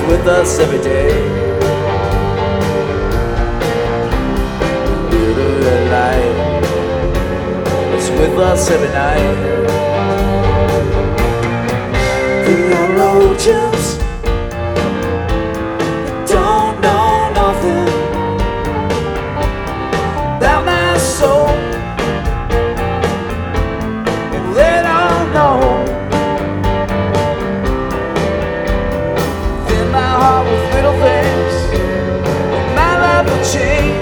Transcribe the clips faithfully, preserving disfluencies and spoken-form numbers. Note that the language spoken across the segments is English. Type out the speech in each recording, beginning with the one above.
with us every day. Little light is with us every night. Theologians don't know nothing about my soul. They don't know. Fill my heart with little things, my life will change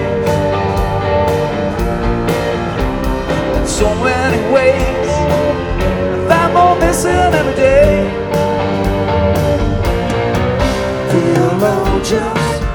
in so many ways. I find more missing every day. Theologians